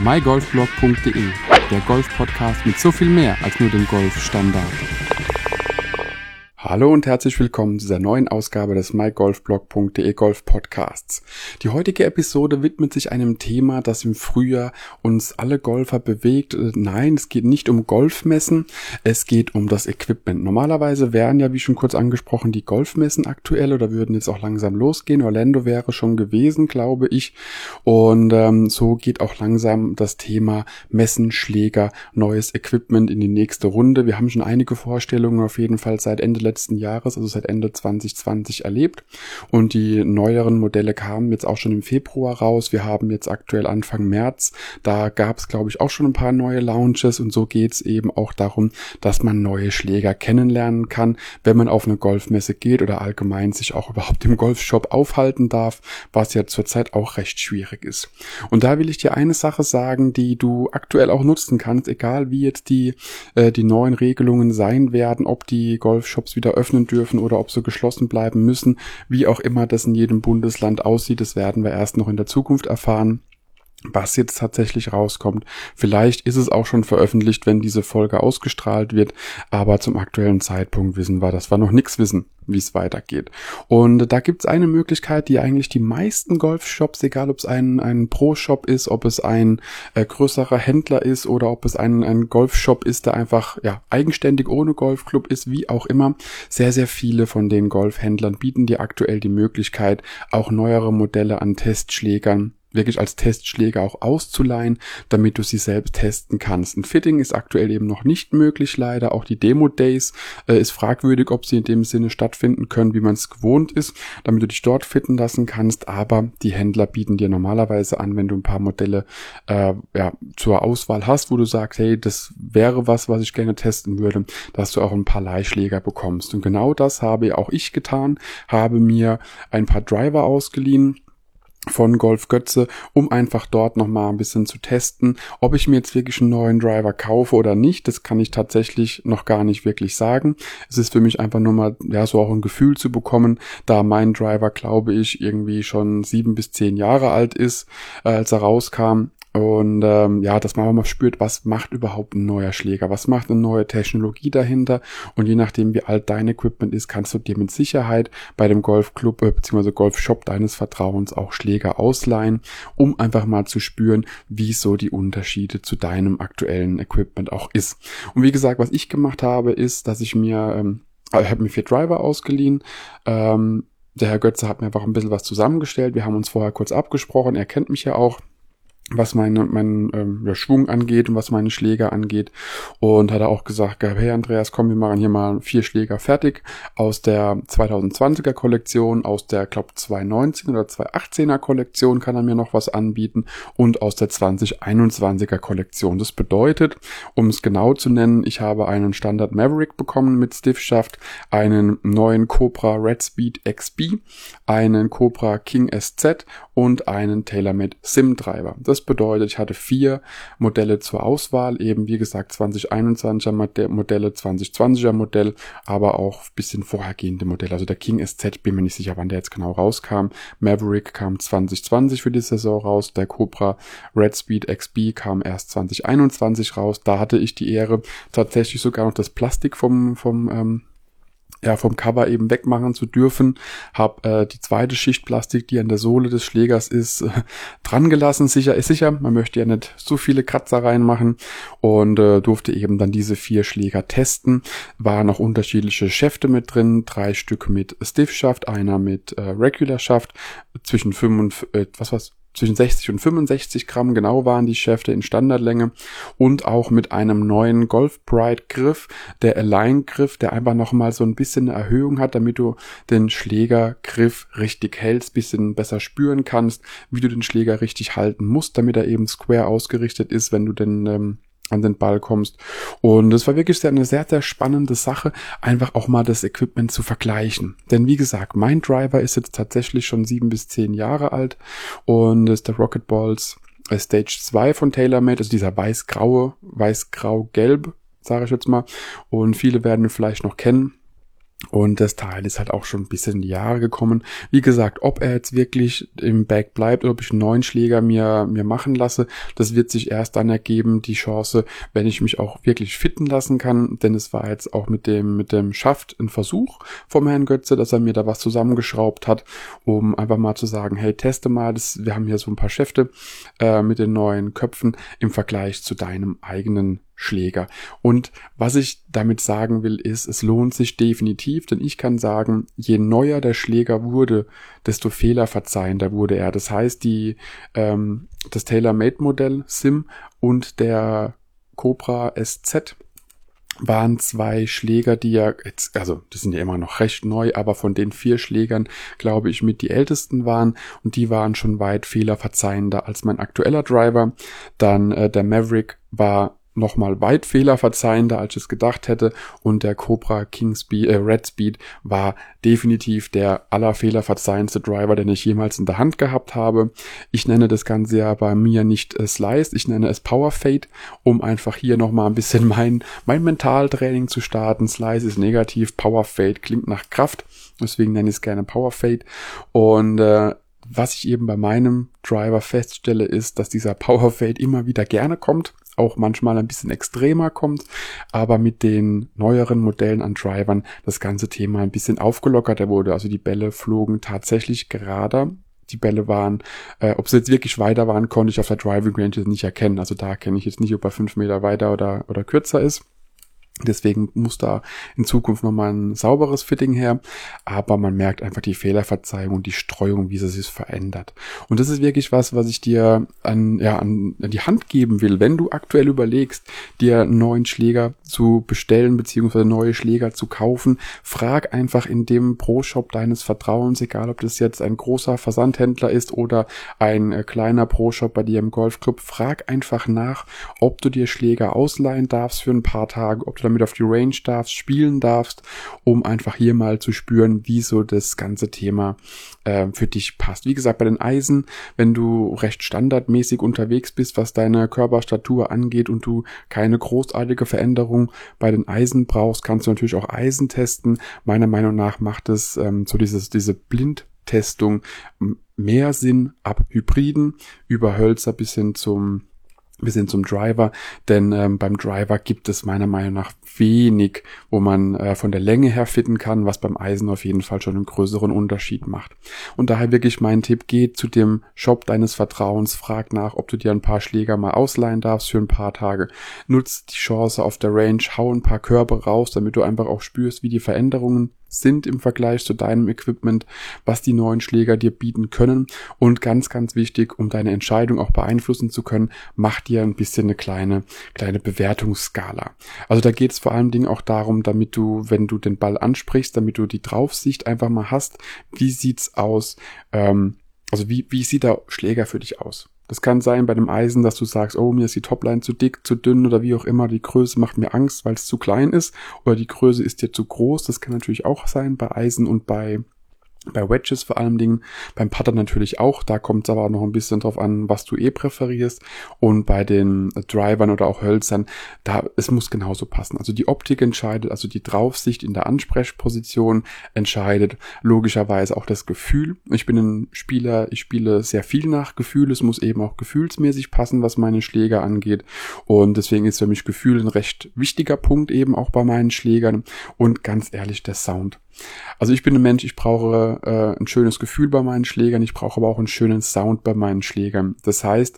mygolfblog.de, der Golf-Podcast mit so viel mehr als nur dem Golfstandard. Hallo und herzlich willkommen zu dieser neuen Ausgabe des mygolfblog.de Golf Podcasts. Die heutige Episode widmet sich einem Thema, das im Frühjahr uns alle Golfer bewegt. Nein, es geht nicht um Golfmessen, es geht um das Equipment. Normalerweise wären ja, wie schon kurz angesprochen, die Golfmessen aktuell oder würden jetzt auch langsam losgehen. Orlando wäre schon gewesen, glaube ich. Und so geht auch langsam das Thema Messen, Schläger, neues Equipment in die nächste Runde. Wir haben schon einige Vorstellungen auf jeden Fall seit Ende letzten Jahres, also seit Ende 2020 erlebt, und die neueren Modelle kamen jetzt auch schon im Februar raus. Wir haben jetzt aktuell Anfang März, da gab es, glaube ich, auch schon ein paar neue Launches, und so geht es eben auch darum, dass man neue Schläger kennenlernen kann, wenn man auf eine Golfmesse geht oder allgemein sich auch überhaupt im Golfshop aufhalten darf, was ja zurzeit auch recht schwierig ist. Und da will ich dir eine Sache sagen, die du aktuell auch nutzen kannst, egal wie jetzt die neuen Regelungen sein werden, ob die Golfshops wieder öffnen dürfen oder ob sie geschlossen bleiben müssen, wie auch immer das in jedem Bundesland aussieht, das werden wir erst noch in der Zukunft erfahren, was jetzt tatsächlich rauskommt. Vielleicht ist es auch schon veröffentlicht, wenn diese Folge ausgestrahlt wird, aber zum aktuellen Zeitpunkt wissen wir, dass wir noch nichts wissen, wie es weitergeht. Und da gibt es eine Möglichkeit, die eigentlich die meisten Golfshops, egal ob es ein Pro-Shop ist, ob es ein größerer Händler ist oder ob es ein Golfshop ist, der einfach eigenständig ohne Golfclub ist, wie auch immer, sehr, sehr viele von den Golfhändlern bieten dir aktuell die Möglichkeit, auch neuere Modelle an Testschlägern wirklich als Testschläger auch auszuleihen, damit du sie selbst testen kannst. Ein Fitting ist aktuell eben noch nicht möglich, leider. Auch die Demo-Days ist fragwürdig, ob sie in dem Sinne stattfinden können, wie man es gewohnt ist, damit du dich dort fitten lassen kannst. Aber die Händler bieten dir normalerweise an, wenn du ein paar Modelle zur Auswahl hast, wo du sagst, hey, das wäre was ich gerne testen würde, dass du auch ein paar Leihschläger bekommst. Und genau das habe auch ich getan, habe mir ein paar Driver ausgeliehen von Golf Götze, um einfach dort nochmal ein bisschen zu testen. Ob ich mir jetzt wirklich einen neuen Driver kaufe oder nicht, das kann ich tatsächlich noch gar nicht wirklich sagen. Es ist für mich einfach nur mal, so auch ein Gefühl zu bekommen, da mein Driver, glaube ich, irgendwie schon 7 bis 10 Jahre alt ist, als er rauskam. Und dass man mal spürt, was macht überhaupt ein neuer Schläger, was macht eine neue Technologie dahinter, und je nachdem, wie alt dein Equipment ist, kannst du dir mit Sicherheit bei dem Golfclub bzw. Golfshop deines Vertrauens auch Schläger ausleihen, um einfach mal zu spüren, wie so die Unterschiede zu deinem aktuellen Equipment auch ist. Und wie gesagt, was ich gemacht habe, ist, dass ich mir, ich habe mir 4 Driver ausgeliehen. Der Herr Götze hat mir einfach ein bisschen was zusammengestellt. Wir haben uns vorher kurz abgesprochen, er kennt mich ja auch, was meinen Schwung angeht und was meine Schläger angeht, und hat er auch gesagt, hey Andreas, komm, wir machen hier mal 4 Schläger fertig aus der 2020er Kollektion, aus der, glaube 2019 oder 2018er Kollektion kann er mir noch was anbieten, und aus der 2021er Kollektion. Das bedeutet, um es genau zu nennen, ich habe einen Standard Maverick bekommen mit Stiffschaft, einen neuen Cobra Red Speed XB, einen Cobra King SZ und einen TaylorMade Sim Driver. Das bedeutet, ich hatte 4 Modelle zur Auswahl, eben wie gesagt 2021er Modelle, 2020er Modell, aber auch ein bisschen vorhergehende Modelle. Also der King SZ, bin mir nicht sicher, wann der jetzt genau rauskam. Maverick kam 2020 für die Saison raus, der Cobra Red Speed XB kam erst 2021 raus. Da hatte ich die Ehre, tatsächlich sogar noch das Plastik vom Cover eben wegmachen zu dürfen. Hab die zweite Schicht Plastik, die an der Sohle des Schlägers ist, dran gelassen. Sicher ist sicher, man möchte ja nicht so viele Kratzer reinmachen, und durfte eben dann diese 4 Schläger testen. Waren noch unterschiedliche Schäfte mit drin, 3 Stück mit Stiffschaft, einer mit Regular Schaft, zwischen 60 und 65 Gramm genau waren die Schäfte in Standardlänge, und auch mit einem neuen Golf Pride Griff, der Align Griff, der einfach nochmal so ein bisschen eine Erhöhung hat, damit du den Schlägergriff richtig hältst, bisschen besser spüren kannst, wie du den Schläger richtig halten musst, damit er eben square ausgerichtet ist, wenn du den an den Ball kommst. Und es war wirklich eine sehr, sehr spannende Sache, einfach auch mal das Equipment zu vergleichen. Denn wie gesagt, mein Driver ist jetzt tatsächlich schon 7 bis 10 Jahre alt, und ist der Rocket Balls Stage 2 von TaylorMade, also dieser weiß-grau-gelb, sage ich jetzt mal. Und viele werden ihn vielleicht noch kennen. Und das Teil ist halt auch schon ein bisschen in die Jahre gekommen. Wie gesagt, ob er jetzt wirklich im Bag bleibt oder ob ich einen neuen Schläger mir machen lasse, das wird sich erst dann ergeben, die Chance, wenn ich mich auch wirklich fitten lassen kann. Denn es war jetzt auch mit dem Schaft ein Versuch vom Herrn Götze, dass er mir da was zusammengeschraubt hat, um einfach mal zu sagen, hey, teste mal, wir haben hier so ein paar Schäfte mit den neuen Köpfen im Vergleich zu deinem eigenen Schläger. Und was ich damit sagen will, ist, es lohnt sich definitiv, denn ich kann sagen, je neuer der Schläger wurde, desto fehlerverzeihender wurde er. Das heißt, das Tailor-Made-Modell Sim und der Cobra SZ waren 2 Schläger, die ja jetzt, also die sind ja immer noch recht neu, aber von den 4 Schlägern, glaube ich, mit die ältesten waren, und die waren schon weit fehlerverzeihender als mein aktueller Driver. Dann der Maverick war nochmal weit fehlerverzeihender, als ich es gedacht hätte, und der Cobra Red Speed war definitiv der allerfehlerverzeihendste Driver, den ich jemals in der Hand gehabt habe. Ich nenne das Ganze ja bei mir nicht Slice, ich nenne es Power Fade, um einfach hier nochmal ein bisschen mein Mentaltraining zu starten. Slice ist negativ, Power Fade klingt nach Kraft, deswegen nenne ich es gerne Power Fade. Und was ich eben bei meinem Driver feststelle, ist, dass dieser Power Fade immer wieder gerne kommt, auch manchmal ein bisschen extremer kommt, aber mit den neueren Modellen an Drivern das ganze Thema ein bisschen aufgelockerter wurde. Also die Bälle flogen tatsächlich gerader. Die Bälle waren, ob sie jetzt wirklich weiter waren, konnte ich auf der Driving Range nicht erkennen. Also da kenne ich jetzt nicht, ob er 5 Meter weiter oder kürzer ist. Deswegen muss da in Zukunft nochmal ein sauberes Fitting her, aber man merkt einfach die Fehlerverzeihung und die Streuung, wie sie sich verändert. Und das ist wirklich was ich dir an die Hand geben will, wenn du aktuell überlegst, dir einen neuen Schläger zu bestellen bzw. neue Schläger zu kaufen. Frag einfach in dem Pro-Shop deines Vertrauens, egal ob das jetzt ein großer Versandhändler ist oder ein kleiner Pro-Shop bei dir im Golfclub, frag einfach nach, ob du dir Schläger ausleihen darfst für ein paar Tage, ob du damit auf die Range darfst, spielen darfst, um einfach hier mal zu spüren, wie so das ganze Thema für dich passt. Wie gesagt, bei den Eisen, wenn du recht standardmäßig unterwegs bist, was deine Körperstatur angeht und du keine großartige Veränderung bei den Eisen brauchst, kannst du natürlich auch Eisen testen. Meiner Meinung nach macht es diese Blindtestung mehr Sinn ab Hybriden über Hölzer bis hin zum Driver, denn beim Driver gibt es meiner Meinung nach wenig, wo man von der Länge her fitten kann, was beim Eisen auf jeden Fall schon einen größeren Unterschied macht. Und daher wirklich mein Tipp, geh zu dem Shop deines Vertrauens, frag nach, ob du dir ein paar Schläger mal ausleihen darfst für ein paar Tage. Nutz die Chance auf der Range, hau ein paar Körbe raus, damit du einfach auch spürst, wie die Veränderungen sind im Vergleich zu deinem Equipment, was die neuen Schläger dir bieten können. Und ganz, ganz wichtig, um deine Entscheidung auch beeinflussen zu können, mach dir ein bisschen eine kleine Bewertungsskala. Also da geht es vor allen Dingen auch darum, damit du, wenn du den Ball ansprichst, damit du die Draufsicht einfach mal hast, wie sieht's aus, also wie sieht der Schläger für dich aus? Das kann sein bei dem Eisen, dass du sagst, oh, mir ist die Topline zu dick, zu dünn oder wie auch immer, die Größe macht mir Angst, weil es zu klein ist, oder die Größe ist dir zu groß. Das kann natürlich auch sein bei Eisen und bei Wedges vor allen Dingen, beim Putter natürlich auch, da kommt es aber auch noch ein bisschen drauf an, was du präferierst, und bei den Drivern oder auch Hölzern, es muss genauso passen. Also die Optik entscheidet, also die Draufsicht in der Ansprechposition entscheidet, logischerweise auch das Gefühl. Ich bin ein Spieler, ich spiele sehr viel nach Gefühl, es muss eben auch gefühlsmäßig passen, was meine Schläger angeht, und deswegen ist für mich Gefühl ein recht wichtiger Punkt eben auch bei meinen Schlägern, und ganz ehrlich, der Sound. Also ich bin ein Mensch, ich brauche ein schönes Gefühl bei meinen Schlägern, ich brauche aber auch einen schönen Sound bei meinen Schlägern. Das heißt,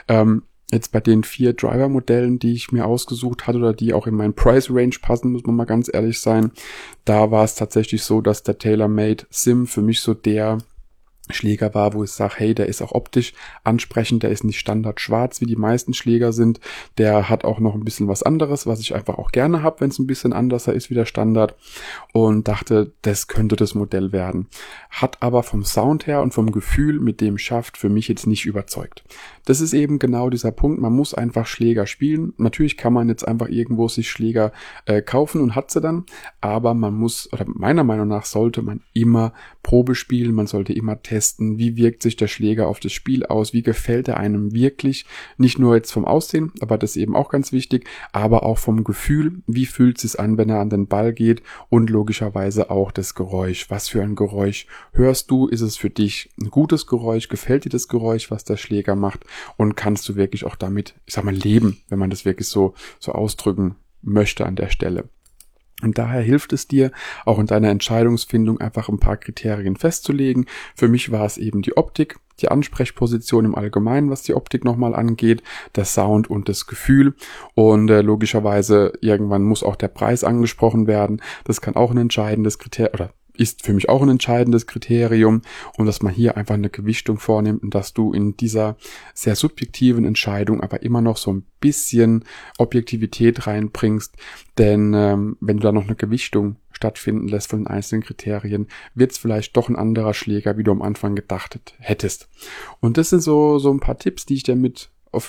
jetzt bei den 4 Driver-Modellen, die ich mir ausgesucht hatte oder die auch in meinen Price-Range passen, muss man mal ganz ehrlich sein, da war es tatsächlich so, dass der Tailor-Made Sim für mich so der Schläger war, wo ich sage, hey, der ist auch optisch ansprechend, der ist nicht standard schwarz, wie die meisten Schläger sind, der hat auch noch ein bisschen was anderes, was ich einfach auch gerne habe, wenn es ein bisschen anders ist wie der Standard, und dachte, das könnte das Modell werden. Hat aber vom Sound her und vom Gefühl mit dem Schaft für mich jetzt nicht überzeugt. das ist eben genau dieser Punkt, man muss einfach Schläger spielen. Natürlich kann man jetzt einfach irgendwo sich Schläger kaufen und hat sie dann, aber man muss, oder meiner Meinung nach sollte man immer Probe spielen, man sollte immer testen, wie wirkt sich der Schläger auf das Spiel aus, wie gefällt er einem wirklich, nicht nur jetzt vom Aussehen, aber das ist eben auch ganz wichtig, aber auch vom Gefühl, wie fühlt es sich an, wenn er an den Ball geht und logischerweise auch das Geräusch, was für ein Geräusch hörst du, ist es für dich ein gutes Geräusch, gefällt dir das Geräusch, was der Schläger macht und kannst du wirklich auch damit, ich sag mal, leben, wenn man das wirklich so ausdrücken möchte an der Stelle. Und daher hilft es dir, auch in deiner Entscheidungsfindung einfach ein paar Kriterien festzulegen. Für mich war es eben die Optik, die Ansprechposition im Allgemeinen, was die Optik nochmal angeht, der Sound und das Gefühl. Und logischerweise irgendwann muss auch der Preis angesprochen werden. Das kann auch ein entscheidendes Kriterium, oder ist für mich auch ein entscheidendes Kriterium, und dass man hier einfach eine Gewichtung vornimmt und dass du in dieser sehr subjektiven Entscheidung aber immer noch so ein bisschen Objektivität reinbringst, denn wenn du da noch eine Gewichtung stattfinden lässt von den einzelnen Kriterien, wird es vielleicht doch ein anderer Schläger, wie du am Anfang gedacht hättest. Und das sind so ein paar Tipps, die ich dir mit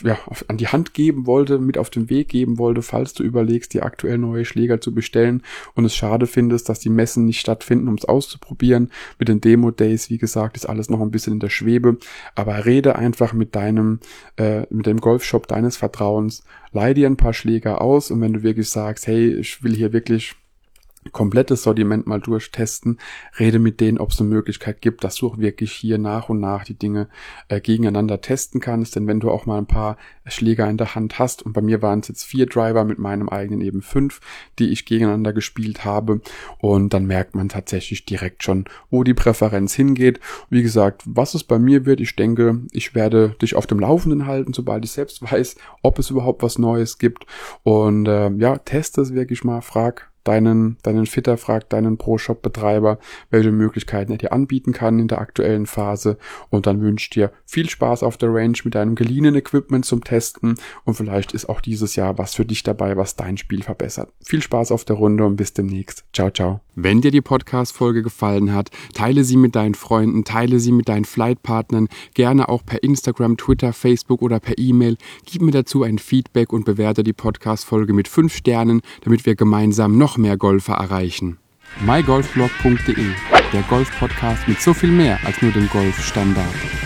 an die Hand geben wollte, mit auf den Weg geben wollte, falls du überlegst, dir aktuell neue Schläger zu bestellen und es schade findest, dass die Messen nicht stattfinden, um es auszuprobieren. Mit den Demo-Days, wie gesagt, ist alles noch ein bisschen in der Schwebe, aber rede einfach mit dem Golfshop deines Vertrauens, leih dir ein paar Schläger aus, und wenn du wirklich sagst, hey, ich will hier wirklich komplettes Sortiment mal durchtesten, rede mit denen, ob es eine Möglichkeit gibt, dass du auch wirklich hier nach und nach die Dinge gegeneinander testen kannst, denn wenn du auch mal ein paar Schläger in der Hand hast, und bei mir waren es jetzt 4 Driver mit meinem eigenen eben 5, die ich gegeneinander gespielt habe, und dann merkt man tatsächlich direkt schon, wo die Präferenz hingeht. Wie gesagt, was es bei mir wird, ich denke, ich werde dich auf dem Laufenden halten, sobald ich selbst weiß, ob es überhaupt was Neues gibt, und teste es wirklich mal, frag deinen Fitter, frag deinen Pro-Shop-Betreiber, welche Möglichkeiten er dir anbieten kann in der aktuellen Phase, und dann wünsche ich dir viel Spaß auf der Range mit deinem geliehenen Equipment zum Testen, und vielleicht ist auch dieses Jahr was für dich dabei, was dein Spiel verbessert. Viel Spaß auf der Runde und bis demnächst. Ciao, ciao. Wenn dir die Podcast-Folge gefallen hat, teile sie mit deinen Freunden, teile sie mit deinen Flightpartnern, gerne auch per Instagram, Twitter, Facebook oder per E-Mail. Gib mir dazu ein Feedback und bewerte die Podcast-Folge mit 5 Sternen, damit wir gemeinsam noch mehr Golfer erreichen. mygolfblog.de, der Golf-Podcast mit so viel mehr als nur dem Golfstandard.